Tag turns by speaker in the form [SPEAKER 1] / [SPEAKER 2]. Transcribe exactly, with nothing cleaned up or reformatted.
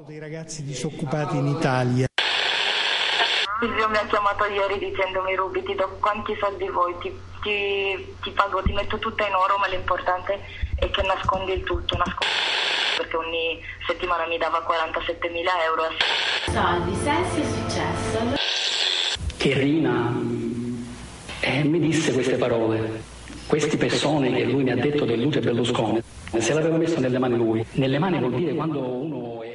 [SPEAKER 1] dei ragazzi disoccupati in Italia.
[SPEAKER 2] Silvio mi ha chiamato ieri dicendomi: Ruby, ti do quanti soldi vuoi, ti, ti, ti pago, ti metto tutta in oro, ma l'importante è che nascondi il tutto, nascondi, perché ogni settimana mi dava quarantasettemila euro.
[SPEAKER 3] Soldi, sensi e successo.
[SPEAKER 4] Che Rina eh, mi disse queste parole, queste persone che lui mi ha detto del Luce Berlusconi, se l'aveva messo nelle mani lui, nelle mani vuol dire quando uno è